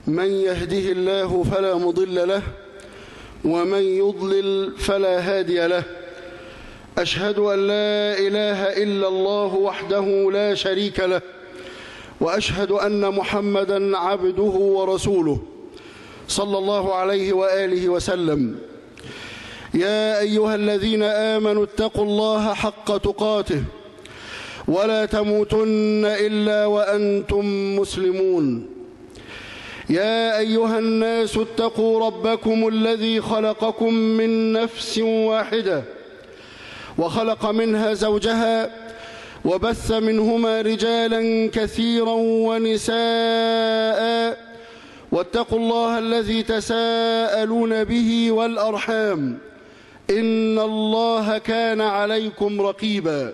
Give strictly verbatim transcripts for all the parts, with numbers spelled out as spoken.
من يهده الله فلا مضل له ومن يضلل فلا هادي له. أشهد أن لا إله إلا الله وحده لا شريك له، وأشهد أن محمدًا عبده ورسوله صلى الله عليه وآله وسلم. يا أيها الذين آمنوا اتقوا الله حق تقاته ولا تموتن إلا وأنتم مسلمون. يا أيها الناس اتقوا ربكم الذي خلقكم من نفس واحدة وخلق منها زوجها وبث منهما رجالا كثيرا ونساء، واتقوا الله الذي تساءلون به والأرحام إن الله كان عليكم رقيبا.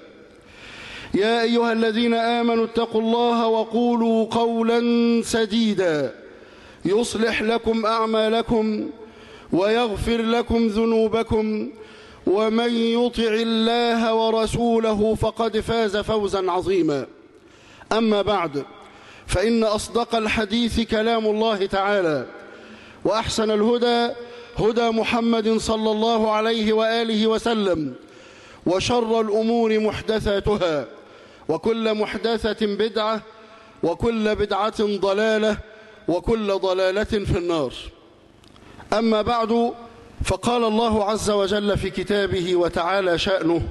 يا أيها الذين آمنوا اتقوا الله وقولوا قولا سديدا يصلح لكم أعمالكم ويغفر لكم ذنوبكم، ومن يطع الله ورسوله فقد فاز فوزا عظيما. أما بعد، فإن أصدق الحديث كلام الله تعالى، وأحسن الهدى هدى محمد صلى الله عليه وآله وسلم، وشر الأمور محدثاتها، وكل محدثة بدعة، وكل بدعة ضلالة، وكل ضلالة في النار. أما بعد، فقال الله عز وجل في كتابه وتعالى شأنه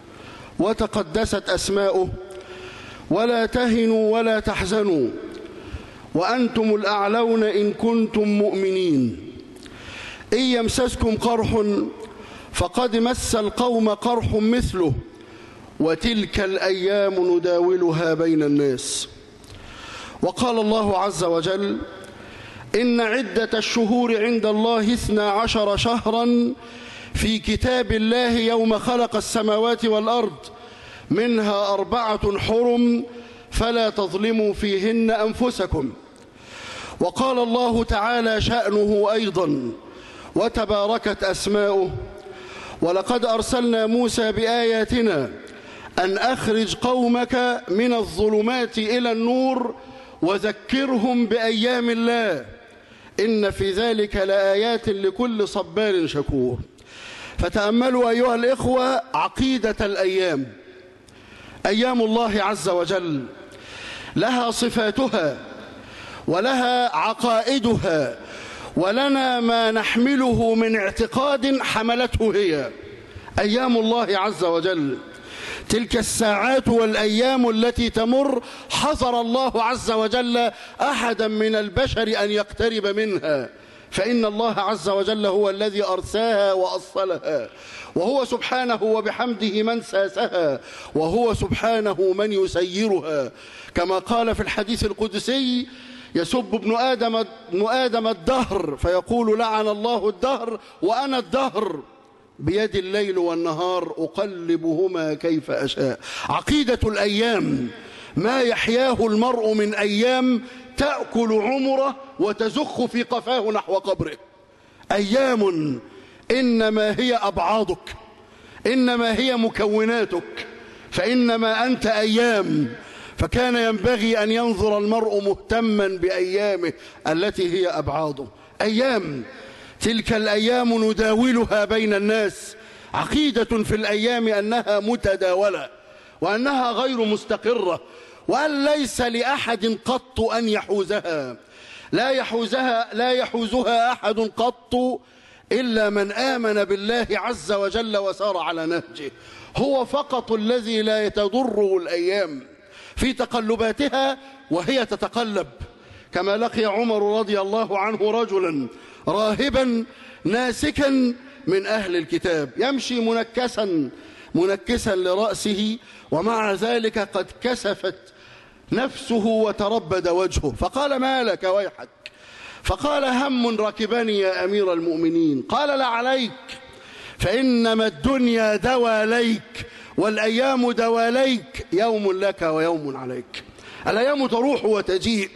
وتقدست أسماؤه: ولا تهنوا ولا تحزنوا وأنتم الأعلون إن كنتم مؤمنين. إن يمسسكم قرح فقد مس القوم قرح مثله، وتلك الأيام نداولها بين الناس. وقال الله عز وجل: إن عدة الشهور عند الله اثنا عشر شهرا في كتاب الله يوم خلق السماوات والأرض منها أربعة حرم فلا تظلموا فيهن أنفسكم. وقال الله تعالى شأنه أيضا وتباركت أسماؤه: ولقد أرسلنا موسى بآياتنا أن أخرج قومك من الظلمات إلى النور وذكرهم بأيام الله إن في ذلك لآيات لكل صبار شكور. فتأملوا أيها الإخوة عقيدة الأيام. أيام الله عز وجل لها صفاتها ولها عقائدها، ولنا ما نحمله من اعتقاد حملته هي. أيام الله عز وجل تلك الساعات والأيام التي تمر حذر الله عز وجل أحدا من البشر أن يقترب منها، فإن الله عز وجل هو الذي أرساها وأصلها، وهو سبحانه وبحمده من ساسها، وهو سبحانه من يسيرها. كما قال في الحديث القدسي: يسب ابن آدم, ابن آدم الدهر فيقول لعن الله الدهر وأنا الدهر، بيد الليل والنهار أقلبهما كيف أشاء. عقيدة الأيام ما يحياه المرء من أيام تأكل عمره وتزخ في قفاه نحو قبره. أيام إنما هي أبعاضك، إنما هي مكوناتك، فإنما أنت أيام. فكان ينبغي أن ينظر المرء مهتما بأيامه التي هي أبعاضه. أيام تلك الأيام نداولها بين الناس. عقيدة في الأيام أنها متداولة، وأنها غير مستقرة، وأن ليس لأحد قط أن يحوزها. لا يحوزها لا يحوزها أحد قط إلا من آمن بالله عز وجل وسار على نهجه. هو فقط الذي لا تضره الأيام في تقلباتها وهي تتقلب. كما لقي عمر رضي الله عنه رجلا راهبا ناسكا من أهل الكتاب يمشي منكسا منكسا لرأسه، ومع ذلك قد كسفت نفسه وتربد وجهه، فقال: ما لك ويحك؟ فقال: هم ركبني يا أمير المؤمنين. قال: لا عليك، فإنما الدنيا دواليك والأيام دواليك، يوم لك ويوم عليك. الأيام تروح وتجيء،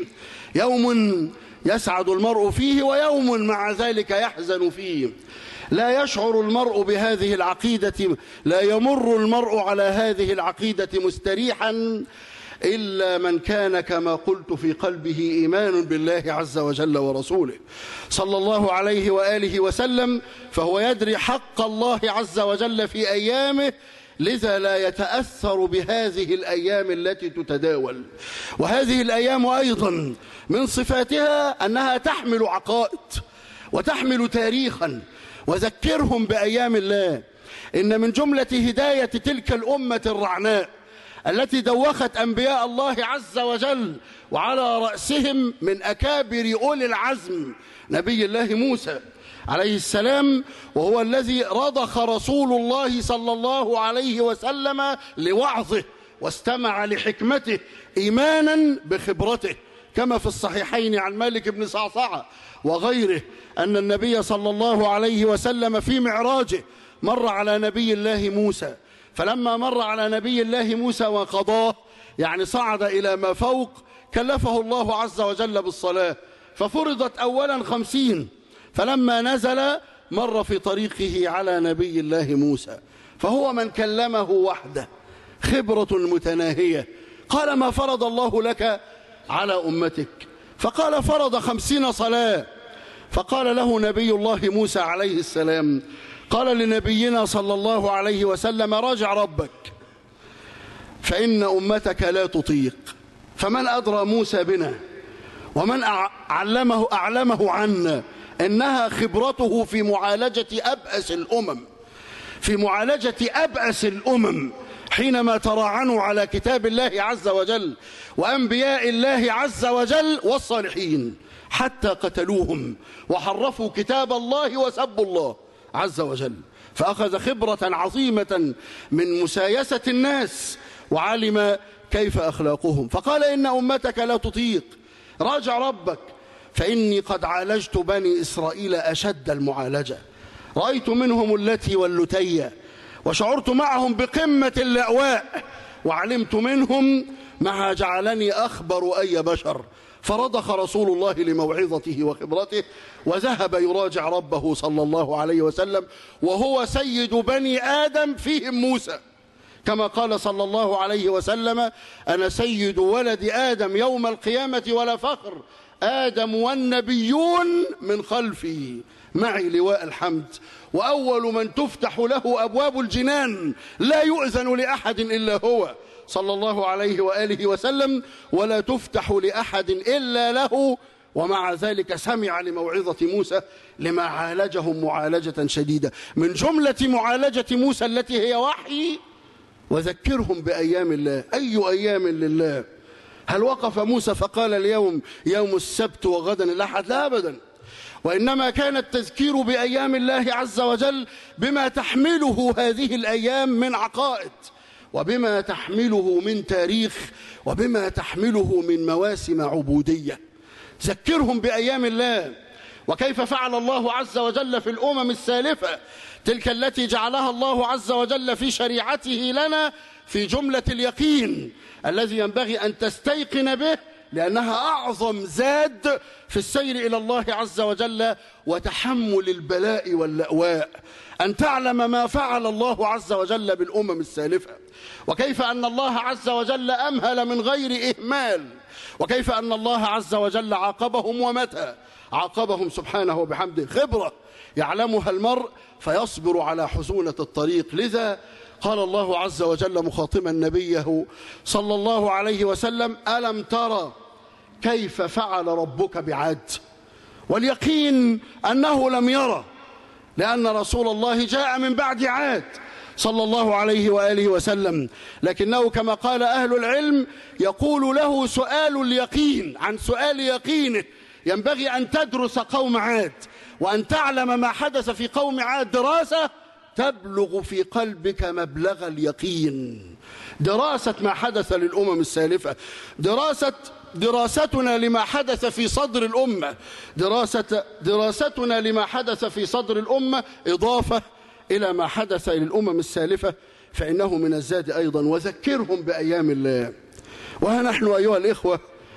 يوم يسعد المرء فيه ويوم مع ذلك يحزن فيه. لا يشعر المرء بهذه العقيدة، لا يمر المرء على هذه العقيدة مستريحا إلا من كان كما قلت في قلبه إيمان بالله عز وجل ورسوله صلى الله عليه وآله وسلم، فهو يدري حق الله عز وجل في أيامه، لذا لا يتأثر بهذه الأيام التي تتداول. وهذه الأيام أيضا من صفاتها أنها تحمل عقائد وتحمل تاريخا. وذكرهم بأيام الله. إن من جملة هداية تلك الأمة الرعناء التي دوخت أنبياء الله عز وجل، وعلى رأسهم من أكابر أولي العزم نبي الله موسى عليه السلام، وهو الذي رضخ رسول الله صلى الله عليه وسلم لوعظه واستمع لحكمته إيمانا بخبرته، كما في الصحيحين عن مالك بن صعصعة وغيره أن النبي صلى الله عليه وسلم في معراجه مر على نبي الله موسى، فلما مر على نبي الله موسى وقضاه، يعني صعد إلى ما فوق، كلفه الله عز وجل بالصلاة، ففرضت أولا خمسين، فلما نزل مر في طريقه على نبي الله موسى، فهو من كلمه وحده، خبرة متناهية. قال: ما فرض الله لك على أمتك؟ فقال: فرض خمسين صلاة. فقال له نبي الله موسى عليه السلام، قال لنبينا صلى الله عليه وسلم: راجع ربك فإن أمتك لا تطيق. فمن أدرى موسى بنا ومن أعلمه, أعلمه عنا إنها خبرته في معالجة أبأس الأمم في معالجة أبأس الأمم حينما تراعنوا على كتاب الله عز وجل وأنبياء الله عز وجل والصالحين، حتى قتلوهم وحرفوا كتاب الله وسبوا الله عز وجل. فأخذ خبرة عظيمة من مسايسة الناس وعلم كيف أخلاقهم. فقال: إن أمتك لا تطيق، راجع ربك فإني قد عالجت بني إسرائيل أشد المعالجة، رأيت منهم التي واللتي، وشعرت معهم بقمة اللأواء، وعلمت منهم ما جعلني أخبر أي بشر. فرضخ رسول الله لموعظته وخبرته وذهب يراجع ربه صلى الله عليه وسلم، وهو سيد بني آدم فيهم موسى، كما قال صلى الله عليه وسلم: أنا سيد ولد آدم يوم القيامة ولا فخر، آدم والنبيون من خلفي معي لواء الحمد، وأول من تفتح له أبواب الجنان لا يؤذن لأحد إلا هو صلى الله عليه وآله وسلم، ولا تفتح لأحد إلا له. ومع ذلك سمع لموعظة موسى لما عالجهم معالجة شديدة. من جملة معالجة موسى التي هي وحي: وذكرهم بأيام الله. أي أيام لله؟ هل وقف موسى فقال اليوم يوم السبت وغدا الأحد؟ لا أبدا، وإنما كان التذكير بأيام الله عز وجل بما تحمله هذه الأيام من عقائد، وبما تحمله من تاريخ، وبما تحمله من مواسم عبودية. ذكرهم بأيام الله وكيف فعل الله عز وجل في الأمم السالفة، تلك التي جعلها الله عز وجل في شريعته لنا في جملة اليقين الذي ينبغي أن تستيقن به، لأنها أعظم زاد في السير إلى الله عز وجل وتحمل البلاء واللأواء. أن تعلم ما فعل الله عز وجل بالأمم السالفة، وكيف أن الله عز وجل أمهل من غير إهمال، وكيف أن الله عز وجل عاقبهم ومتى عاقبهم سبحانه وبحمده. خبرة يعلمها المرء فيصبر على حزونة الطريق. لذا قال الله عز وجل مخاطبا نبيه صلى الله عليه وسلم: ألم ترى كيف فعل ربك بعاد؟ واليقين أنه لم يرى، لأن رسول الله جاء من بعد عاد صلى الله عليه وآله وسلم، لكنه كما قال أهل العلم يقول له سؤال اليقين عن سؤال يقينه. ينبغي أن تدرس قوم عاد وأن تعلم ما حدث في قوم عاد دراسة تبلغ في قلبك مبلغ اليقين، دراسة ما حدث للأمم السالفة، دراسة دراستنا لما حدث في صدر الأمة، دراسة دراستنا لما حدث في صدر الأمة إضافة إلى ما حدث للأمم السالفة، فإنه من الزاد أيضا. وذكرهم بأيام الله. وها نحن أيها الإخوة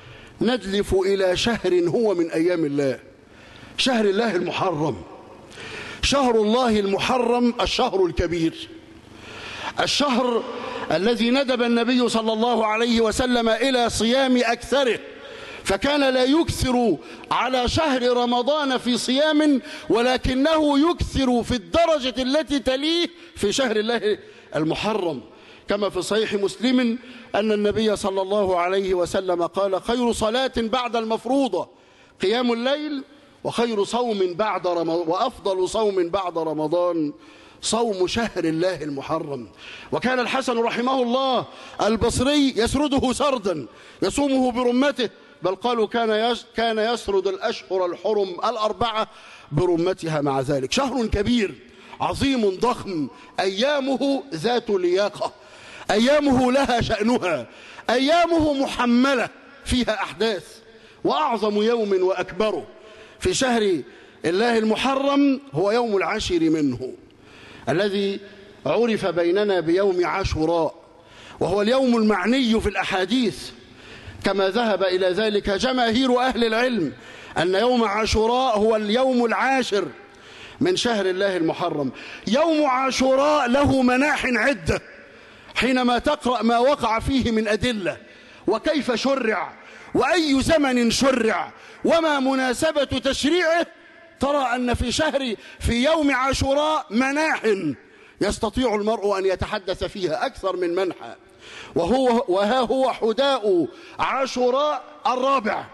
ندلف إلى شهر هو من أيام الله، شهر الله المحرم، شهر الله المحرم، الشهر الكبير، الشهر الذي ندب النبي صلى الله عليه وسلم إلى صيام أكثره، فكان لا يكثر على شهر رمضان في صيام، ولكنه يكثر في الدرجة التي تليه في شهر الله المحرم، كما في صحيح مسلم أن النبي صلى الله عليه وسلم قال: خير صلاة بعد المفروضة قيام الليل، وخير صوم بعد رمضان، وأفضل صوم بعد رمضان صوم شهر الله المحرم. وكان الحسن رحمه الله البصري يسرده سردا يصومه برمته، بل قالوا كان كان يسرد الأشهر الحرم الأربعة برمتها. مع ذلك شهر كبير عظيم ضخم، أيامه ذات لياقة، أيامه لها شأنها، أيامه محملة فيها أحداث. وأعظم يوم وأكبره في شهر الله المحرم هو يوم العاشر منه، الذي عرف بيننا بيوم عاشوراء، وهو اليوم المعني في الأحاديث كما ذهب إلى ذلك جماهير أهل العلم، أن يوم عاشوراء هو اليوم العاشر من شهر الله المحرم. يوم عاشوراء له مناح عدة حينما تقرأ ما وقع فيه من أدلة، وكيف شرع، وأي زمن شرع، وما مناسبة تشريعه، ترى أن في شهر في يوم عاشوراء مناح يستطيع المرء أن يتحدث فيها أكثر من منحى. وهو وها هو حداء عاشوراء الرابع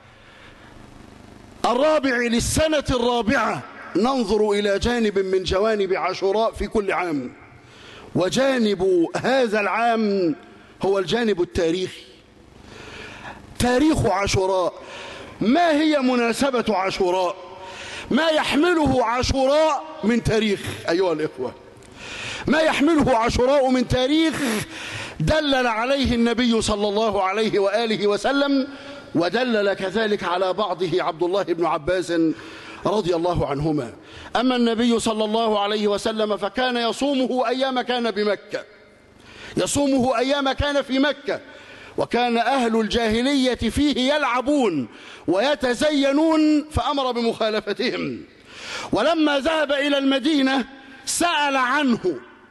الرابع للسنة الرابعة، ننظر إلى جانب من جوانب عاشوراء في كل عام، وجانب هذا العام هو الجانب التاريخي. تاريخ عاشوراء، ما هي مناسبة عاشوراء؟ ما يحمله عاشوراء من تاريخ أيها الإخوة، ما يحمله عاشوراء من تاريخ دلل عليه النبي صلى الله عليه وآله وسلم، ودلل كذلك على بعضه عبد الله بن عباس رضي الله عنهما. أما النبي صلى الله عليه وسلم فكان يصومه أيام كان بمكة، يصومه أيام كان في مكة، وكان أهل الجاهلية فيه يلعبون ويتزينون فأمر بمخالفتهم. ولما ذهب إلى المدينة سأل عنه،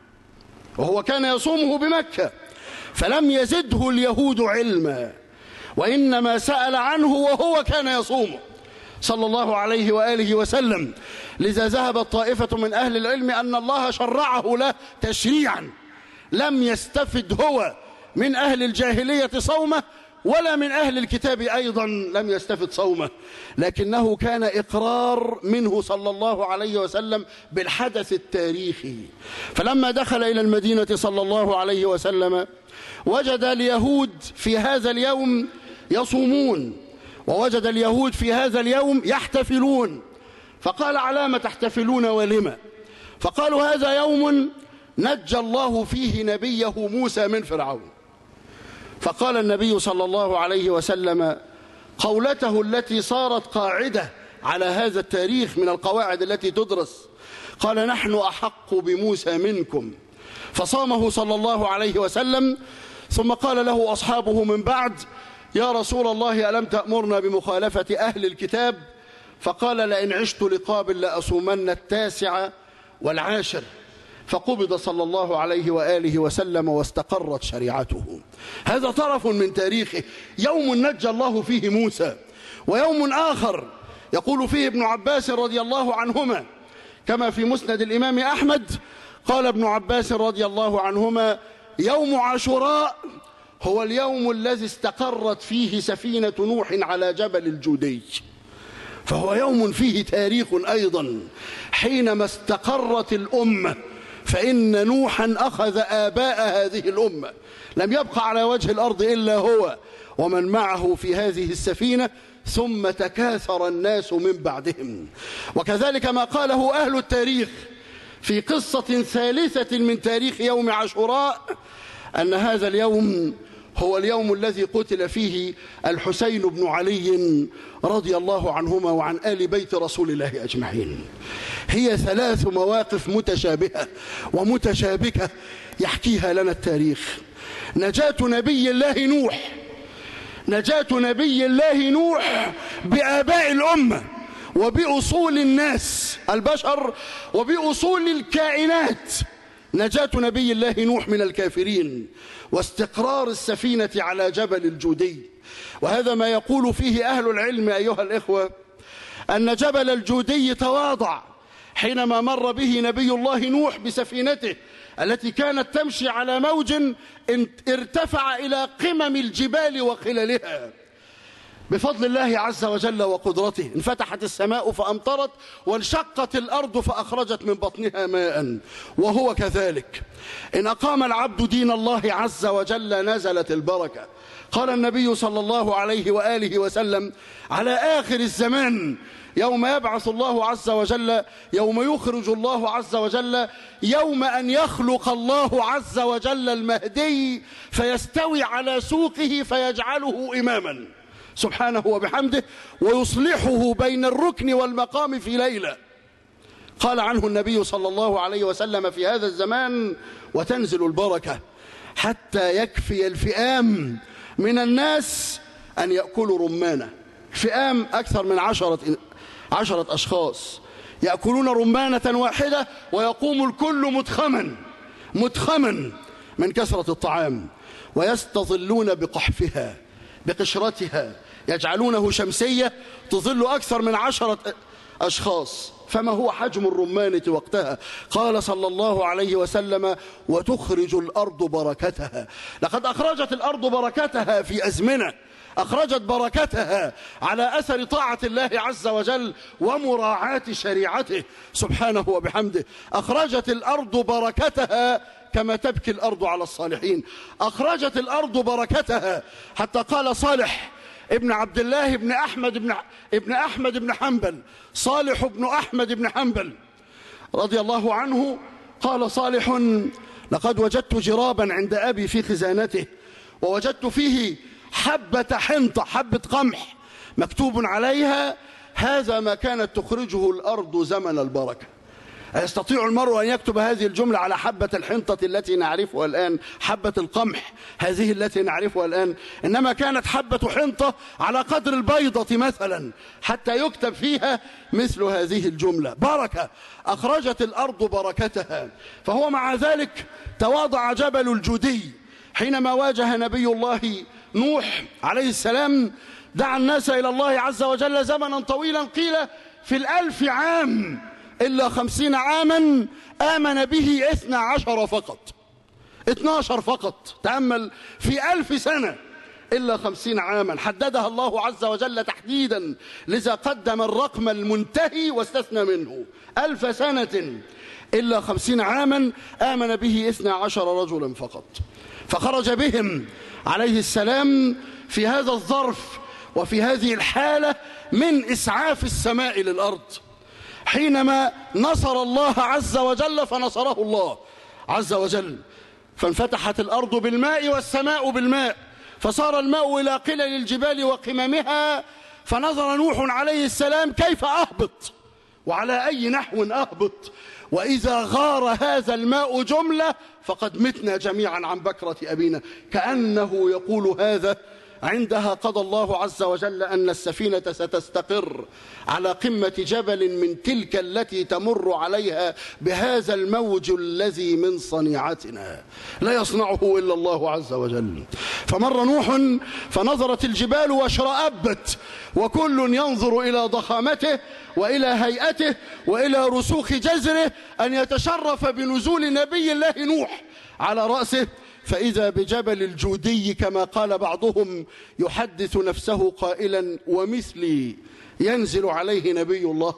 وهو كان يصومه بمكة، فلم يزده اليهود علما، وإنما سأل عنه وهو كان يصومه صلى الله عليه وآله وسلم. لذا ذهبت طائفة من أهل العلم أن الله شرعه له تشريعا، لم يستفد هو من أهل الجاهلية صومه، ولا من أهل الكتاب أيضا لم يستفد صومه، لكنه كان إقرار منه صلى الله عليه وسلم بالحدث التاريخي. فلما دخل إلى المدينة صلى الله عليه وسلم وجد اليهود في هذا اليوم يصومون، ووجد اليهود في هذا اليوم يحتفلون، فقال: علام تحتفلون ولما؟ فقالوا: هذا يوم نجى الله فيه نبيه موسى من فرعون. فقال النبي صلى الله عليه وسلم قولته التي صارت قاعدة على هذا التاريخ من القواعد التي تدرس، قال: نحن أحق بموسى منكم. فصامه صلى الله عليه وسلم، ثم قال له أصحابه من بعد: يا رسول الله ألم تأمرنا بمخالفة أهل الكتاب؟ فقال: لئن عشت لقابل لأصومن التاسع والعاشر. فقبض صلى الله عليه وآله وسلم واستقرت شريعته. هذا طرف من تاريخه، يوم نجى الله فيه موسى. ويوم آخر يقول فيه ابن عباس رضي الله عنهما كما في مسند الإمام أحمد، قال ابن عباس رضي الله عنهما: يوم عاشوراء هو اليوم الذي استقرت فيه سفينة نوح على جبل الجودي. فهو يوم فيه تاريخ أيضا، حينما استقرت الأمة، فإن نوحا أخذ آباء هذه الأمة، لم يبقى على وجه الأرض إلا هو ومن معه في هذه السفينة، ثم تكاثر الناس من بعدهم. وكذلك ما قاله أهل التاريخ في قصة ثالثة من تاريخ يوم عاشوراء، أن هذا اليوم هو اليوم الذي قتل فيه الحسين بن علي رضي الله عنهما وعن آل بيت رسول الله أجمعين. هي ثلاث مواقف متشابهة ومتشابكة يحكيها لنا التاريخ. نجاة نبي الله نوح، نجاة نبي الله نوح بآباء الأمة وبأصول الناس البشر وبأصول الكائنات، نجاة نبي الله نوح من الكافرين واستقرار السفينة على جبل الجودي. وهذا ما يقول فيه أهل العلم أيها الإخوة، أن جبل الجودي تواضع حينما مر به نبي الله نوح بسفينته التي كانت تمشي على موج ارتفع إلى قمم الجبال وقللها. بفضل الله عز وجل وقدرته انفتحت السماء فأمطرت، وانشقت الأرض فأخرجت من بطنها ماء. وهو كذلك، إن أقام العبد دين الله عز وجل نزلت البركة. قال النبي صلى الله عليه وآله وسلم: على آخر الزمان يوم يبعث الله عز وجل، يوم يخرج الله عز وجل، يوم أن يخلق الله عز وجل المهدي فيستوي على سوقه فيجعله إماما سبحانه وبحمده، ويصلحه بين الركن والمقام في ليلة. قال عنه النبي صلى الله عليه وسلم: في هذا الزمان وتنزل البركة حتى يكفي الفئام من الناس أن يأكلوا رمانة. فئام أكثر من عشرة, عشرة أشخاص يأكلون رمانة واحدة، ويقوم الكل متخما متخما من كثرة الطعام، ويستظلون بقحفها بقشرتها، يجعلونه شمسية تظل أكثر من عشرة أشخاص. فما هو حجم الرمانة وقتها؟ قال صلى الله عليه وسلم: وتخرج الأرض بركتها. لقد أخرجت الأرض بركتها في أزمنة، أخرجت بركتها على أثر طاعة الله عز وجل ومراعاة شريعته سبحانه وبحمده. أخرجت الأرض بركتها كما تبكي الأرض على الصالحين. أخرجت الأرض بركتها حتى قال صالح ابن عبد الله ابن أحمد ابن, ابن أحمد بن حنبل، صالح ابن أحمد بن حنبل رضي الله عنه، قال صالح: لقد وجدت جرابا عند أبي في خزانته، ووجدت فيه حبة حنطة، حبة قمح، مكتوب عليها: هذا ما كانت تخرجه الأرض زمن البركة. يستطيع المرء أن يكتب هذه الجملة على حبة الحنطة التي نعرفها الآن، حبة القمح هذه التي نعرفها الآن، إنما كانت حبة حنطة على قدر البيضة مثلا حتى يكتب فيها مثل هذه الجملة. بركة، أخرجت الأرض بركتها. فهو مع ذلك تواضع جبل الجودي حينما واجه نبي الله نوح عليه السلام، دعا الناس إلى الله عز وجل زمنا طويلا، قيل في الألف عام إلا خمسين عاما آمن به اثنى عشر فقط، اثناشر فقط. تأمل، في ألف سنة إلا خمسين عاما، حددها الله عز وجل تحديدا، لذا قدم الرقم المنتهي واستثنى منه. ألف سنة إلا خمسين عاما آمن به اثنى عشر رجلا فقط. فخرج بهم عليه السلام في هذا الظرف وفي هذه الحالة من إسعاف السماء للأرض، حينما نصر الله عز وجل فنصره الله عز وجل، فانفتحت الأرض بالماء والسماء بالماء، فصار الماء إلى قلل الجبال وقممها. فنظر نوح عليه السلام: كيف أهبط وعلى أي نحو أهبط؟ وإذا غار هذا الماء جملة فقد متنا جميعا عن بكرة أبينا. كأنه يقول هذا عندها قضى الله عز وجل أن السفينة ستستقر على قمة جبل من تلك التي تمر عليها بهذا الموج الذي من صنيعتنا لا يصنعه إلا الله عز وجل. فمر نوح فنظرت الجبال واشرأبت، وكل ينظر إلى ضخامته وإلى هيئته وإلى رسوخ جزره أن يتشرف بنزول نبي الله نوح على رأسه، فإذا بجبل الجودي كما قال بعضهم يحدث نفسه قائلا: ومثلي ينزل عليه نبي الله.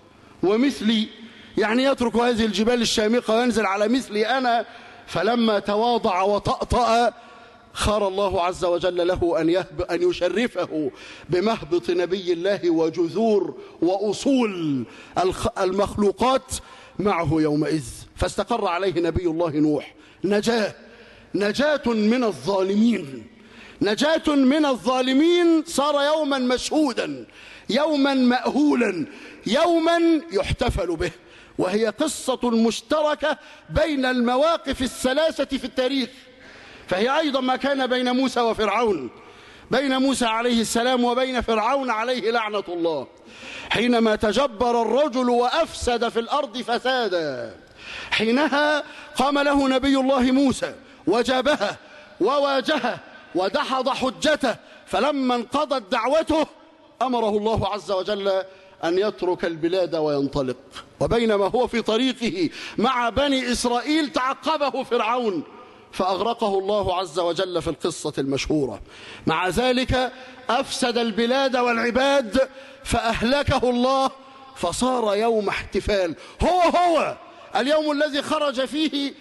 ومثلي يعني يترك هذه الجبال الشامخة وينزل على مثلي أنا. فلما تواضع وطأطأ خار الله عز وجل له أن, أن يشرفه بمهبط نبي الله وجذور وأصول المخلوقات معه يومئذ، فاستقر عليه نبي الله نوح. نجاه نجاة من الظالمين، نجاة من الظالمين. صار يوما مشهودا، يوما مأهولا، يوما يحتفل به. وهي قصة مشتركة بين المواقف الثلاثة في التاريخ، فهي أيضا ما كان بين موسى وفرعون، بين موسى عليه السلام وبين فرعون عليه لعنة الله، حينما تجبر الرجل وأفسد في الأرض فسادا. حينها قام له نبي الله موسى وجابه وواجهه ودحض حجته، فلما انقضت دعوته أمره الله عز وجل أن يترك البلاد وينطلق. وبينما هو في طريقه مع بني إسرائيل تعقبه فرعون فأغرقه الله عز وجل في القصة المشهورة. مع ذلك أفسد البلاد والعباد فأهلكه الله، فصار يوم احتفال، هو هو اليوم الذي خرج فيه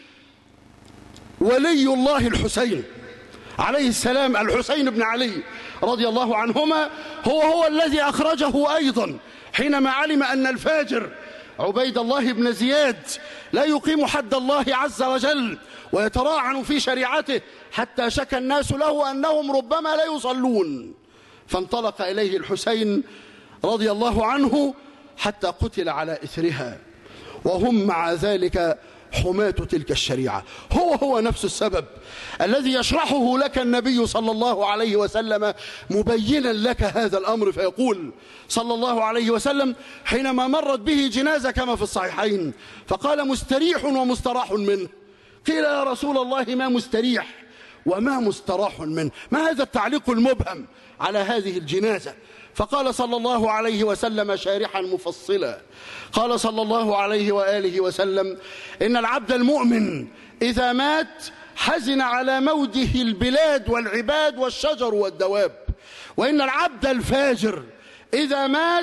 ولي الله الحسين عليه السلام، الحسين بن علي رضي الله عنهما، هو هو الذي أخرجه أيضا حينما علم أن الفاجر عبيد الله بن زياد لا يقيم حد الله عز وجل ويتراعن في شريعته، حتى شكى الناس له أنهم ربما لا يصلون، فانطلق إليه الحسين رضي الله عنه حتى قتل على إثرها، وهم مع ذلك حماة تلك الشريعة. هو هو نفس السبب الذي يشرحه لك النبي صلى الله عليه وسلم مبينا لك هذا الأمر، فيقول صلى الله عليه وسلم حينما مرت به جنازة كما في الصحيحين فقال مستريح ومستراح منه. قيل يا رسول الله ما مستريح وما مستراح منه، ما هذا التعليق المبهم على هذه الجنازة؟ فقال صلى الله عليه وسلم شارحا مفصلا، قال صلى الله عليه وآله وسلم إن العبد المؤمن إذا مات حزن على موته البلاد والعباد والشجر والدواب، وإن العبد الفاجر إذا مات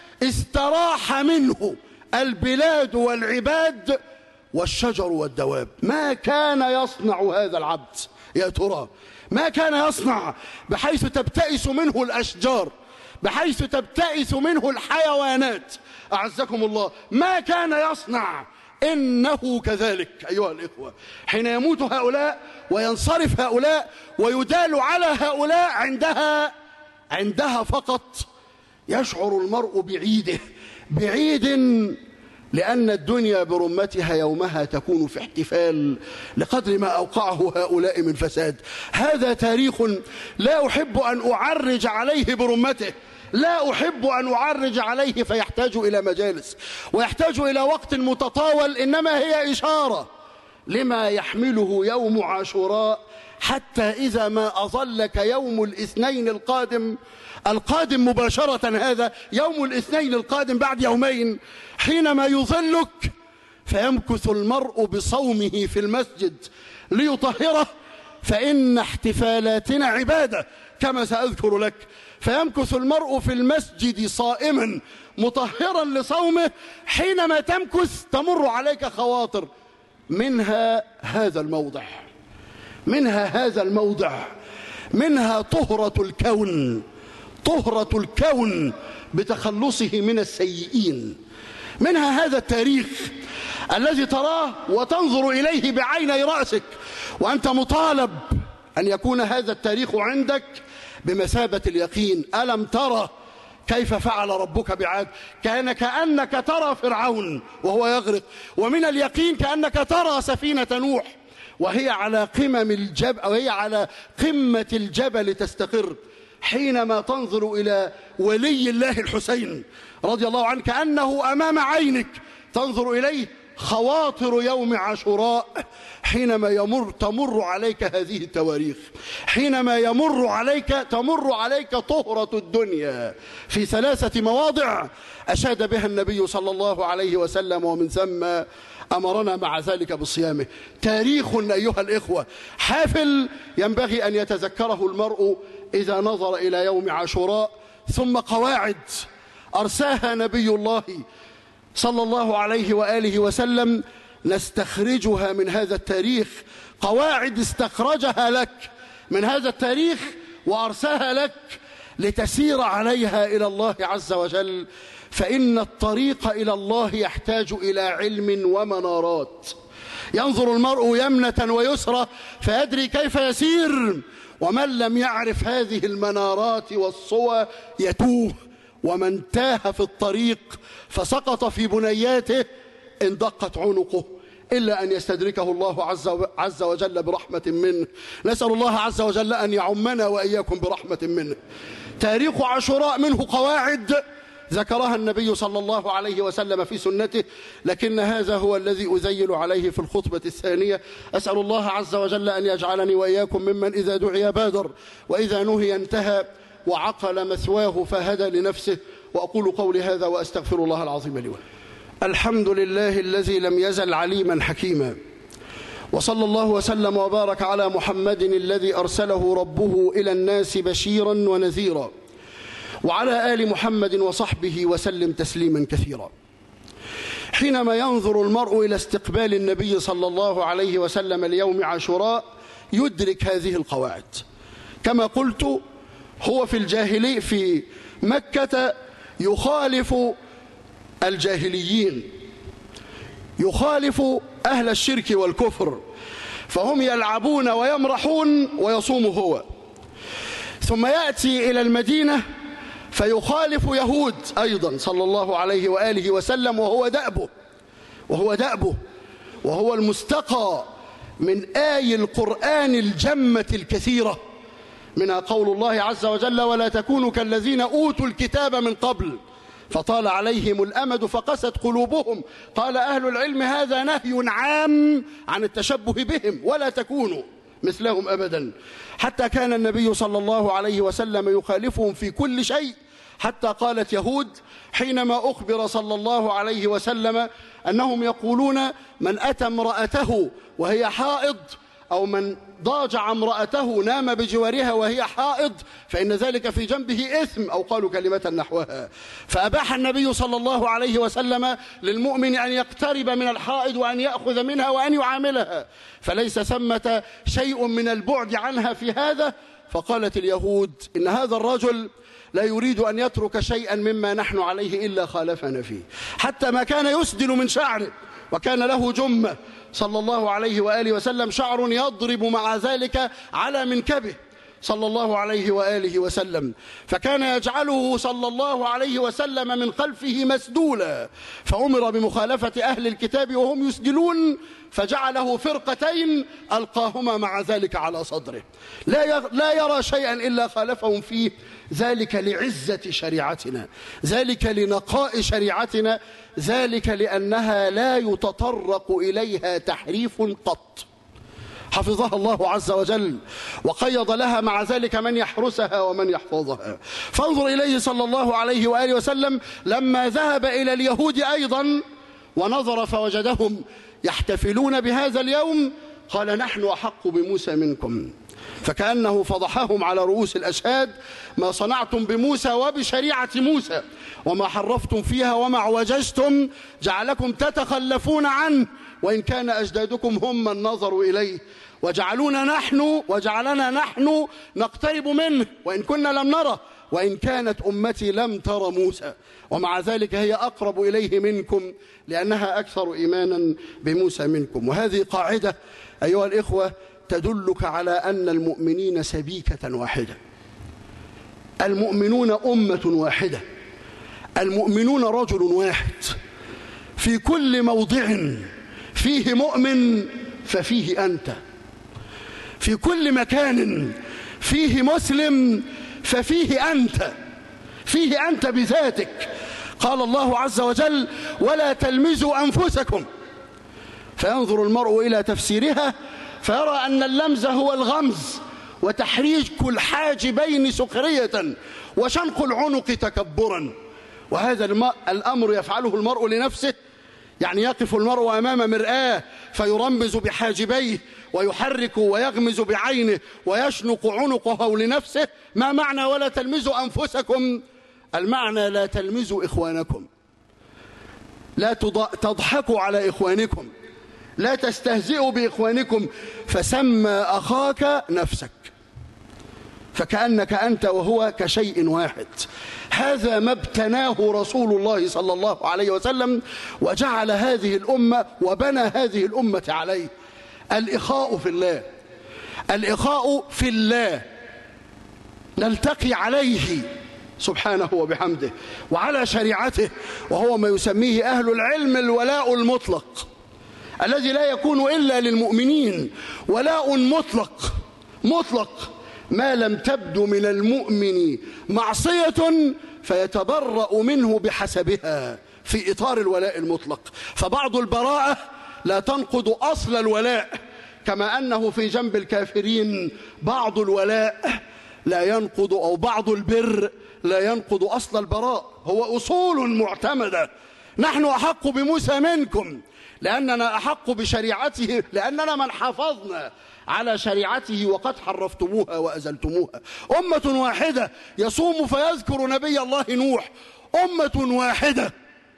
استراح منه البلاد والعباد والشجر والدواب. ما كان يصنع هذا العبد يا ترى؟ ما كان يصنع بحيث تبتئس منه الأشجار، بحيث تبتئس منه الحيوانات، أعزكم الله، ما كان يصنع. إنه كذلك أيها الإخوة، حين يموت هؤلاء وينصرف هؤلاء ويدال على هؤلاء، عندها عندها فقط يشعر المرء بعيده بعيد، لأن الدنيا برمتها يومها تكون في احتفال لقدر ما أوقعه هؤلاء من فساد. هذا تاريخ لا أحب أن أعرج عليه برمته، لا أحب أن أعرج عليه، فيحتاج إلى مجالس ويحتاج إلى وقت متطاول، إنما هي إشارة لما يحمله يوم عاشوراء، حتى إذا ما أظلك يوم الاثنين القادم القادم مباشرة، هذا يوم الاثنين القادم بعد يومين، حينما يظلك فيمكث المرء بصومه في المسجد ليطهره، فإن احتفالاتنا عبادة كما سأذكر لك، فيمكث المرء في المسجد صائما مطهرا لصومه، حينما تمكث تمر عليك خواطر، منها هذا الموضع منها هذا الموضع منها طهرة الكون طهرة الكون بتخلصه من السيئين، منها هذا التاريخ الذي تراه وتنظر إليه بعيني رأسك، وأنت مطالب أن يكون هذا التاريخ عندك بمثابة اليقين. ألم ترى كيف فعل ربك بعاد؟ كان كأنك ترى فرعون وهو يغرق، ومن اليقين كأنك ترى سفينة نوح وهي على قمم الجبل، أو هي على قمة الجبل تستقر. حينما تنظر إلى ولي الله الحسين رضي الله عنه كأنه أمام عينك، تنظر إليه خواطر يوم عاشوراء، حينما يمر تمر عليك هذه التواريخ، حينما يمر عليك تمر عليك طهرة الدنيا في ثلاثة مواضع أشاد بها النبي صلى الله عليه وسلم، ومن ثم أمرنا مع ذلك بصيامه. تاريخ أيها الإخوة حافل ينبغي أن يتذكره المرء إذا نظر إلى يوم عاشوراء. ثم قواعد أرساها نبي الله صلى الله عليه وآله وسلم نستخرجها من هذا التاريخ، قواعد استخرجها لك من هذا التاريخ وأرساها لك لتسير عليها إلى الله عز وجل، فإن الطريق إلى الله يحتاج إلى علم ومنارات. ينظر المرء يمنة ويسرى فيدري كيف يسير، ومن لم يعرف هذه المنارات والصور يتوه، ومن تاه في الطريق فسقط في بنياته اندقت عنقه، إلا أن يستدركه الله عز وجل برحمة منه. نسأل الله عز وجل أن يعمنا وإياكم برحمة منه. تاريخ عاشوراء منه قواعد ذكرها النبي صلى الله عليه وسلم في سنته، لكن هذا هو الذي أزيل عليه في الخطبة الثانية. أسأل الله عز وجل أن يجعلني وإياكم ممن إذا دعي بادر وإذا نهي انتهى وعقل مثواه فهدى لنفسه. وأقول قولي هذا وأستغفر الله العظيم لي ولكم. الحمد لله الذي لم يزل عليما حكيما، وصلى الله وسلم وبارك على محمد الذي أرسله ربه إلى الناس بشيرا ونذيرا، وعلى آل محمد وصحبه وسلم تسليما كثيرا. حينما ينظر المرء إلى استقبال النبي صلى الله عليه وسلم ليوم عاشوراء يدرك هذه القواعد. كما قلت، هو في الجاهلي في مكة يخالف الجاهليين، يخالف أهل الشرك والكفر، فهم يلعبون ويمرحون ويصوم هو. ثم يأتي إلى المدينة فيخالف يهود أيضا صلى الله عليه وآله وسلم، وهو دأبه وهو دأبه وهو المستقى من آي القرآن الجمة الكثيرة، منها قول الله عز وجل: ولا تكونوا كالذين أوتوا الكتاب من قبل فطال عليهم الأمد فقست قلوبهم. قال أهل العلم: هذا نهي عام عن التشبه بهم، ولا تكونوا مثلهم أبدا. حتى كان النبي صلى الله عليه وسلم يخالفهم في كل شيء، حتى قالت يهود حينما أخبر صلى الله عليه وسلم أنهم يقولون: من أتى امرأته وهي حائض، أو من ضاجع امرأته نام بجوارها وهي حائض، فإن ذلك في جنبه إثم، أو قالوا كلمة نحوها. فأباح النبي صلى الله عليه وسلم للمؤمن أن يقترب من الحائض وأن يأخذ منها وأن يعاملها، فليس ثمة شيء من البعد عنها في هذا. فقالت اليهود: إن هذا الرجل لا يريد أن يترك شيئا مما نحن عليه إلا خالفنا فيه، حتى ما كان يسدل من شعره، وكان له جمة صلى الله عليه وآله وسلم شعر يضرب مع ذلك على منكبه صلى الله عليه وآله وسلم، فكان يجعله صلى الله عليه وسلم من خلفه مسدولا، فأمر بمخالفة أهل الكتاب وهم يسدلون، فجعله فرقتين ألقاهما مع ذلك على صدره، لا يرى شيئا إلا خالفهم فيه. ذلك لعزة شريعتنا، ذلك لنقاء شريعتنا، ذلك لأنها لا يتطرق إليها تحريف قط، حفظها الله عز وجل وقيض لها مع ذلك من يحرسها ومن يحفظها. فانظر إليه صلى الله عليه وآله وسلم لما ذهب إلى اليهود أيضا ونظر فوجدهم يحتفلون بهذا اليوم، قال: نحن أحق بموسى منكم. فكأنه فضحهم على رؤوس الأشهاد: ما صنعتم بموسى وبشريعة موسى، وما حرفتم فيها وما اعوججتم جعلكم تتخلفون عنه، وإن كان أجدادكم هم من نظروا إليه، وجعلونا نحن وجعلنا نحن نقترب منه وإن كنا لم نره، وإن كانت أمتي لم تر موسى، ومع ذلك هي أقرب إليه منكم لأنها أكثر إيمانا بموسى منكم. وهذه قاعدة أيها الإخوة تدلك على أن المؤمنين سبيكة واحدة، المؤمنون أمة واحدة، المؤمنون رجل واحد، في كل موضع فيه مؤمن ففيه أنت، في كل مكان فيه مسلم ففيه أنت، فيه أنت بذاتك. قال الله عز وجل: ولا تلمزوا أنفسكم. فينظر المرء إلى تفسيرها فيرى أن اللمز هو الغمز وتحريك الحاجبين سخرية وشنق العنق تكبرا، وهذا الأمر يفعله المرء لنفسه. يعني يقف المرء أمام مرآة فيرمز بحاجبيه ويحرك ويغمز بعينه ويشنق عنقه لنفسه. ما معنى ولا تلمزوا أنفسكم؟ المعنى لا تلمزوا إخوانكم، لا تضحكوا على إخوانكم، لا تستهزئوا بإخوانكم، فسمى أخاك نفسك، فكأنك أنت وهو كشيء واحد. هذا ما ابتناه رسول الله صلى الله عليه وسلم وجعل هذه الأمة وبنى هذه الأمة عليه. الإخاء في الله، الإخاء في الله، نلتقي عليه سبحانه وبحمده وعلى شريعته، وهو ما يسميه أهل العلم الولاء المطلق، الذي لا يكون إلا للمؤمنين، ولاء مطلق مطلق ما لم تبدو من المؤمن معصية فيتبرأ منه بحسبها في إطار الولاء المطلق. فبعض البراءة لا تنقض أصل الولاء، كما أنه في جنب الكافرين بعض الولاء لا ينقض، أو بعض البر لا ينقض أصل البراء. هو أصول معتمدة. نحن أحق بموسى منكم لأننا أحق بشريعته، لأننا من حافظنا على شريعته وقد حرفتموها وأزلتموها. أمة واحدة يصوم فيذكر نبي الله نوح، أمة واحدة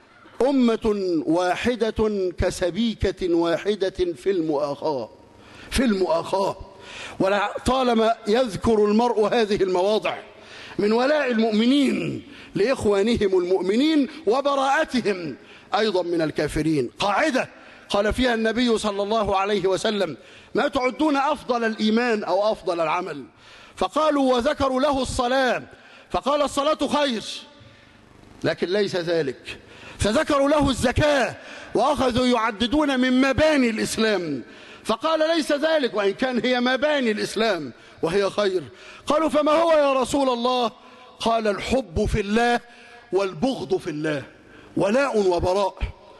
أمة واحدة كسبيكة واحدة في المؤاخاة في المؤاخاة ولطالما يذكر المرء هذه المواضع من ولاء المؤمنين لإخوانهم المؤمنين وبراءتهم أيضا من الكافرين. قاعدة قال فيها النبي صلى الله عليه وسلم: ما تعدون أفضل الإيمان أو أفضل العمل؟ فقالوا وذكروا له الصلاة، فقال الصلاة خير لكن ليس ذلك. فذكروا له الزكاة وأخذوا يعددون من مباني الإسلام، فقال ليس ذلك وإن كان هي مباني الإسلام وهي خير. قالوا فما هو يا رسول الله؟ قال الحب في الله والبغض في الله، ولاء وبراء،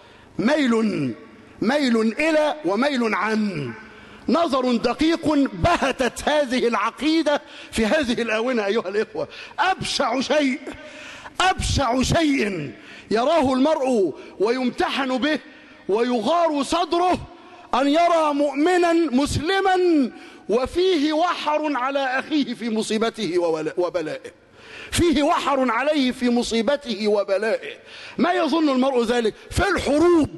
ميل ميل إلى وميل عن. نظر دقيق بهتت هذه العقيدة في هذه الآونة أيها الإخوة. أبشع شيء أبشع شيء يراه المرء ويمتحن به ويغار صدره أن يرى مؤمنا مسلما وفيه وحر على أخيه في مصيبته وبلائه، فيه وحر عليه في مصيبته وبلائه. ما يظن المرء ذلك في الحروب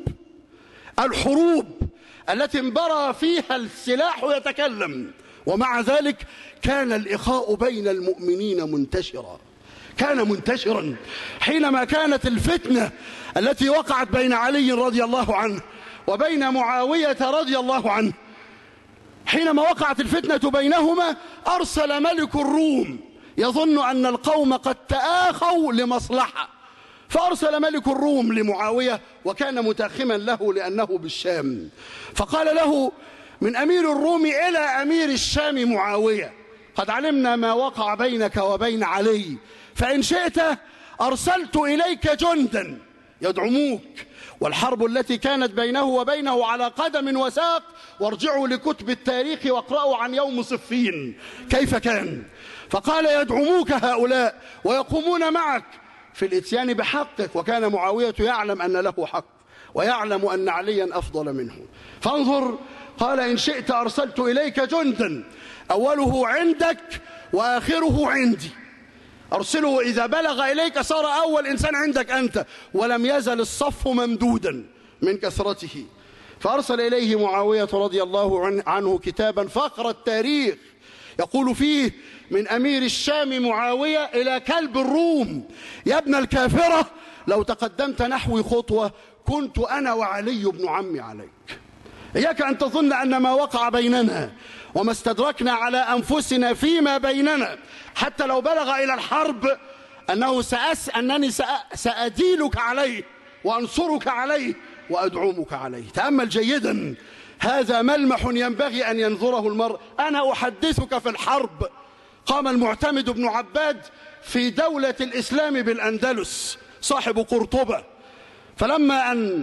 الحروب التي انبرى فيها السلاح يتكلم، ومع ذلك كان الإخاء بين المؤمنين منتشرا كان منتشرا حينما كانت الفتنة التي وقعت بين علي رضي الله عنه وبين معاوية رضي الله عنه. حينما وقعت الفتنة بينهما أرسل ملك الروم يظن أن القوم قد تآخوا لمصلحة، فأرسل ملك الروم لمعاوية وكان متاخما له لأنه بالشام، فقال له من أمير الروم إلى أمير الشام معاوية: قد علمنا ما وقع بينك وبين علي، فإن شئت أرسلت إليك جندا يدعموك، والحرب التي كانت بينه وبينه على قدم وساق، وارجعوا لكتب التاريخ واقرأوا عن يوم صفين كيف كان. فقال يدعموك هؤلاء ويقومون معك في الاتيان بحقك، وكان معاوية يعلم أن له حق ويعلم أن عليا أفضل منه. فانظر، قال إن شئت أرسلت إليك جندا أوله عندك وآخره عندي، أرسله إذا بلغ إليك صار أول إنسان عندك أنت، ولم يزل الصف ممدودا من كثرته. فأرسل إليه معاوية رضي الله عنه كتابا فخر التاريخ يقول فيه: من أمير الشام معاوية إلى كلب الروم، يا ابن الكافرة لو تقدمت نحوي خطوة كنت أنا وعلي بن عمي عليك. إياك أن تظن أن ما وقع بيننا وما استدركنا على أنفسنا فيما بيننا حتى لو بلغ إلى الحرب أنه سأس أنني سأديلك عليه وأنصرك عليه وأدعمك عليه. تأمل جيدا، هذا ملمح ينبغي أن ينظره المرء. أنا أحدثك في الحرب قام المعتمد بن عباد في دولة الإسلام بالأندلس صاحب قرطبة، فلما أن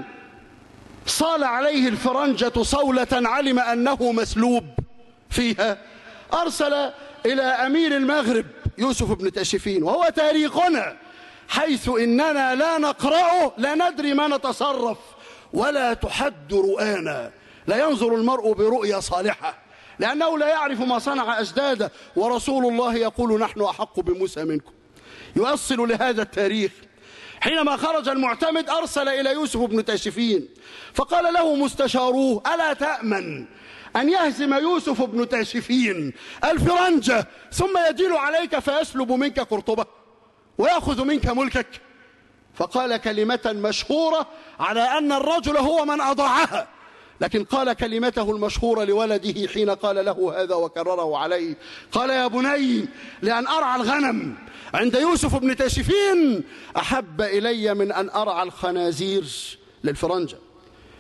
صال عليه الفرنجة صولة علم أنه مسلوب فيها أرسل إلى أمير المغرب يوسف بن تاشفين، وهو تاريخنا حيث إننا لا نقرأه لا ندري ما نتصرف ولا تحد رؤانا. لا ينظر المرء برؤية صالحة لأنه لا يعرف ما صنع أجداده، ورسول الله يقول نحن أحق بموسى منكم. يؤصل لهذا التاريخ. حينما خرج المعتمد أرسل إلى يوسف بن تاشفين فقال له مستشاروه: ألا تأمن أن يهزم يوسف بن تاشفين الفرنجة ثم يديل عليك فيسلب منك قرطبة ويأخذ منك ملكك؟ فقال كلمة مشهورة على أن الرجل هو من أضاعها، لكن قال كلمته المشهورة لولده حين قال له هذا وكرره عليه، قال: يا بني لأن أرعى الغنم عند يوسف بن تاشفين أحب إلي من أن أرعى الخنازير للفرنجة.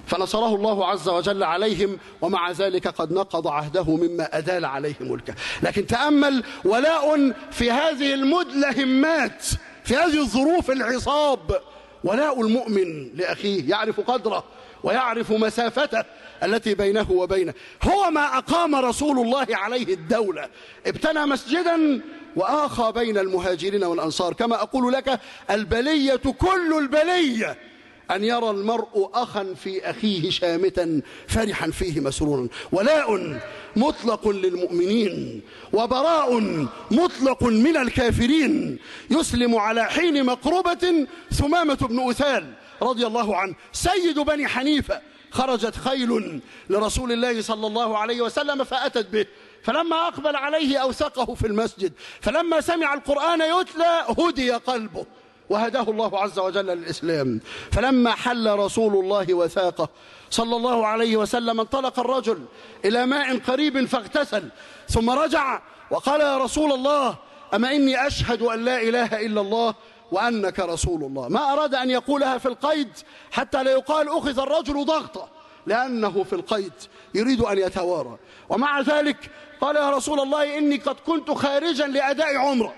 فنصره الله عز وجل عليهم، ومع ذلك قد نقض عهده مما أدال عليه ملكه. لكن تأمل ولاء في هذه المدلهمات، في هذه الظروف العصاب، ولاء المؤمن لأخيه، يعرف قدره ويعرف مسافته التي بينه وبينه. هو ما أقام رسول الله عليه الدولة، ابتنى مسجدا وآخى بين المهاجرين والأنصار. كما أقول لك، البلية كل البلية أن يرى المرء أخا في أخيه شامتا فرحا فيه مسرورا. ولاء مطلق للمؤمنين، وبراء مطلق من الكافرين. يسلم على حين مقربة ثمامة بن أثال رضي الله عنه سيد بني حنيفة. خرجت خيل لرسول الله صلى الله عليه وسلم فأتت به، فلما أقبل عليه أوثقه في المسجد، فلما سمع القرآن يتلى هدي قلبه وهداه الله عز وجل للإسلام. فلما حل رسول الله وثاقه صلى الله عليه وسلم انطلق الرجل إلى ماء قريب فاغتسل، ثم رجع وقال: يا رسول الله، أما إني أشهد أن لا إله إلا الله وأنك رسول الله. ما أراد أن يقولها في القيد حتى لا يقال أخذ الرجل ضغطة، لأنه في القيد يريد أن يتوارى. ومع ذلك قال: يا رسول الله، إني قد كنت خارجا لأداء عمرة،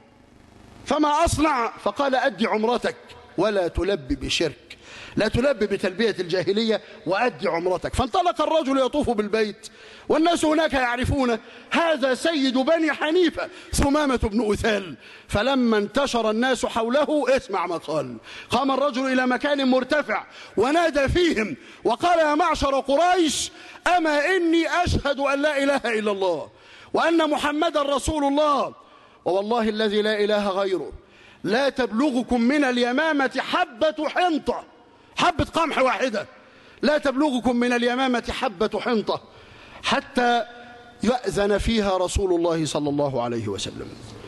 فما أصنع؟ فقال: أدي عمرتك ولا تلبي بشرك، لا تلبي بتلبية الجاهلية وأدي عمرتك. فانطلق الرجل يطوف بالبيت، والناس هناك يعرفون هذا سيد بني حنيفة ثمامة بن أثال. فلما انتشر الناس حوله، اسمع ما قال: قام الرجل إلى مكان مرتفع ونادى فيهم وقال: يا معشر قريش، أما إني أشهد أن لا إله إلا الله وأن محمدا رسول الله، ووالله الذي لا إله غيره لا تبلغكم من اليمامة حبة حنطة، حبة قمح واحدة، لا تبلغكم من اليمامة حبة حنطة حتى يأذن فيها رسول الله صلى الله عليه وسلم.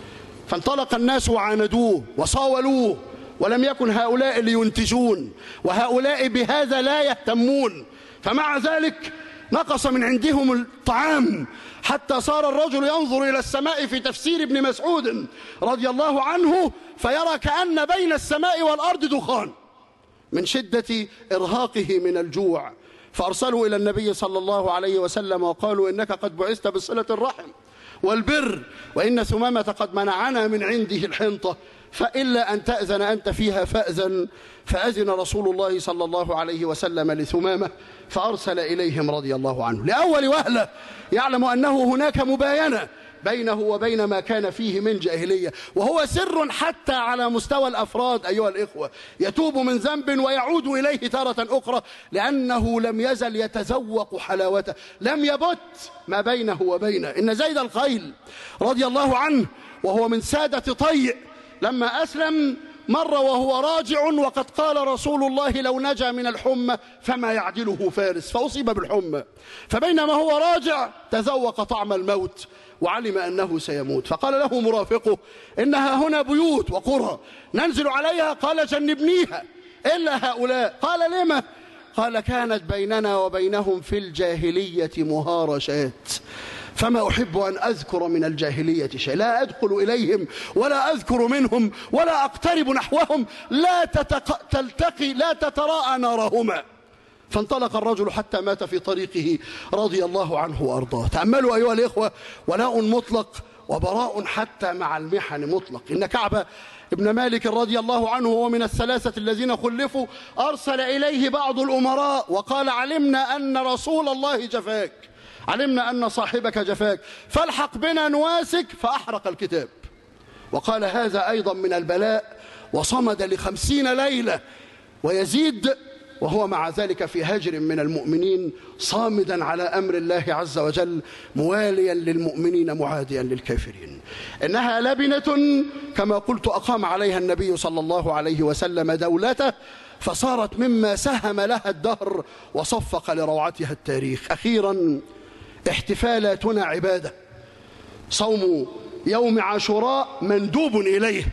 فانطلق الناس وعاندوه وصاولوه، ولم يكن هؤلاء لينتجون، وهؤلاء بهذا لا يهتمون. فمع ذلك نقص من عندهم الطعام حتى صار الرجل ينظر إلى السماء في تفسير ابن مسعود رضي الله عنه فيرى كأن بين السماء والأرض دخان من شدة إرهاقه من الجوع. فأرسلوا إلى النبي صلى الله عليه وسلم وقالوا: إنك قد بعثت بصلة الرحم والبر، وإن ثمامة قد منعنا من عنده الحنطة، فإلا أن تأذن أنت فيها فأذن. فأذن رسول الله صلى الله عليه وسلم لثمامة فأرسل إليهم رضي الله عنه. لأول وهلة يعلم أنه هناك مباينة بينه وبين ما كان فيه من جاهلية، وهو سر حتى على مستوى الأفراد. أيها الإخوة، يتوب من ذنب ويعود إليه تارة أخرى لأنه لم يزل يتذوق حلاوته، لم يبت ما بينه وبينه. إن زيد الخيل رضي الله عنه وهو من سادة طيء لما أسلم مر وهو راجع وقد قال رسول الله: لو نجا من الحمى فما يعدله فارس، فأصيب بالحمى. فبينما هو راجع تذوق طعم الموت وعلم أنه سيموت، فقال له مرافقه: إنها هنا بيوت وقرى ننزل عليها. قال: جنبنيها إلا هؤلاء. قال: لما؟ قال: كانت بيننا وبينهم في الجاهلية مهارشات، فما أحب أن أذكر من الجاهلية شيء، لا أدخل إليهم ولا أذكر منهم ولا أقترب نحوهم، لا تتق... تلتقي لا تتراءى نارهما. فانطلق الرجل حتى مات في طريقه رضي الله عنه وأرضاه. تأملوا أيها الإخوة، ولاء مطلق وبراء حتى مع المحن مطلق. إن كعب ابن مالك رضي الله عنه هو من الثلاثة الذين خلفوا، أرسل إليه بعض الأمراء وقال: علمنا أن رسول الله جفاك، علمنا أن صاحبك جفاك، فالحق بنا نواسك. فأحرق الكتاب. وقال: هذا أيضا من البلاء. وصمد لخمسين ليلة ويزيد وهو مع ذلك في هجر من المؤمنين، صامدا على أمر الله عز وجل، مواليا للمؤمنين معاديا للكافرين. إنها لبنة كما قلت أقام عليها النبي صلى الله عليه وسلم دولته، فصارت مما سهم لها الدهر وصفق لروعتها التاريخ. أخيرا، احتفالاتنا عبادة. صوم يوم عاشوراء مندوب إليه،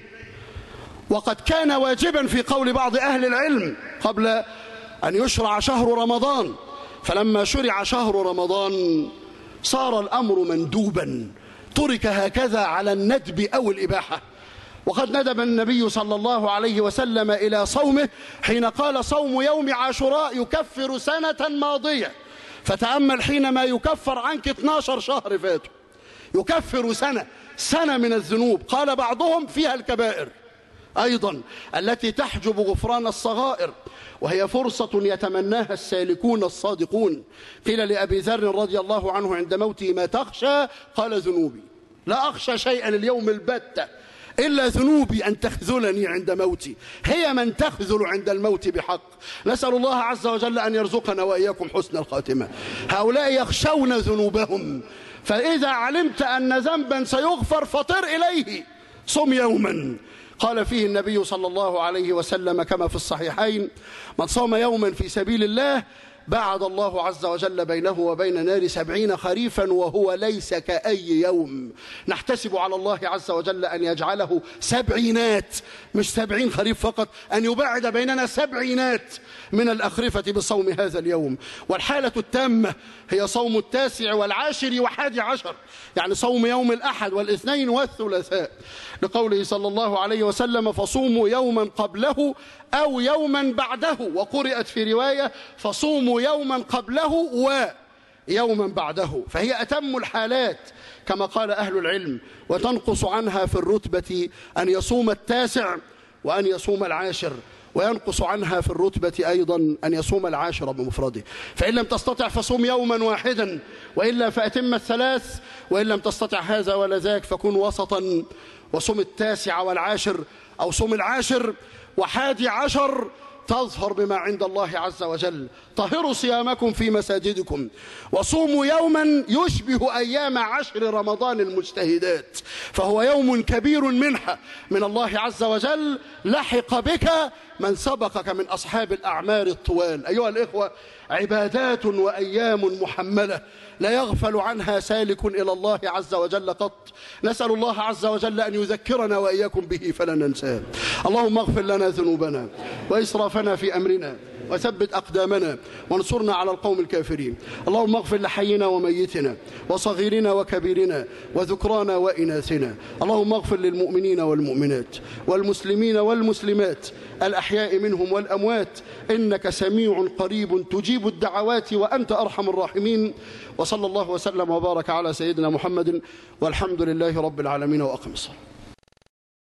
وقد كان واجبا في قول بعض أهل العلم قبل أن يشرع شهر رمضان، فلما شرع شهر رمضان صار الأمر مندوبا، ترك هكذا على الندب أو الإباحة. وقد ندب النبي صلى الله عليه وسلم إلى صومه حين قال صوم يوم عاشوراء يكفر سنة ماضية. فتأمل حينما يكفر عنك اثناشر شهر فاتوا، يكفر سنة سنة من الذنوب، قال بعضهم فيها الكبائر أيضا التي تحجب غفران الصغائر، وهي فرصة يتمناها السالكون الصادقون. قيل لأبي ذر رضي الله عنه عند موته ما تخشى؟ قال ذنوبي، لا أخشى شيئا اليوم البتة إلا ذنوبي أن تخذلني عند موتي، هي من تخذل عند الموت بحق. نسأل الله عز وجل أن يرزقنا وإياكم حسن الخاتمة. هؤلاء يخشون ذنوبهم، فإذا علمت أن ذنبا سيغفر فطر إليه، صم يوما. قال فيه النبي صلى الله عليه وسلم كما في الصحيحين: من صام يوما في سبيل الله بعد الله عز وجل بينه وبين نار سبعين خريفا وهو ليس كأي يوم. نحتسب على الله عز وجل أن يجعله سبعينات، مش سبعين خريف فقط، أن يبعد بيننا سبعينات من الأخرفة بصوم هذا اليوم. والحالة التامة هي صوم التاسع والعاشر وحادي عشر، يعني صوم يوم الأحد والاثنين والثلاثاء، لقوله صلى الله عليه وسلم: فصوموا يوما قبله أو يوما بعده، وقرأت في رواية: فصوموا يوما قبله ويوما بعده، فهي أتم الحالات كما قال أهل العلم. وتنقص عنها في الرتبة أن يصوم التاسع وأن يصوم العاشر، وينقص عنها في الرتبة أيضا أن يصوم العاشر بمفرده. فإن لم تستطع فصوم يوما واحدا، وإلا فأتم الثلاث، وإن لم تستطع هذا ولا ذاك فكن وسطا وصوم التاسع والعاشر، أو صوم العاشر وحادي عشر، تظهر بما عند الله عز وجل. طهروا صيامكم في مساجدكم وصوموا يوما يشبه أيام عشر رمضان المجتهدات، فهو يوم كبير منحة من الله عز وجل، لحق بك من سبقك من أصحاب الأعمار الطوال. أيها الإخوة، عبادات وأيام محملة لا يغفل عنها سالك إلى الله عز وجل قط. نسأل الله عز وجل أن يذكرنا وإياكم به فلا ننساه. اللهم اغفر لنا ذنوبنا وإسرافنا في أمرنا، وثبت أقدامنا، وانصرنا على القوم الكافرين. اللهم اغفر لحينا وميتنا وصغيرنا وكبيرنا وذكرانا وإناثنا. اللهم اغفر للمؤمنين والمؤمنات والمسلمين والمسلمات الأحياء منهم والأموات، إنك سميع قريب تجيب الدعوات وأنت أرحم الراحمين. وصلى الله وسلم وبارك على سيدنا محمد، والحمد لله رب العالمين، وأقم الصلاة.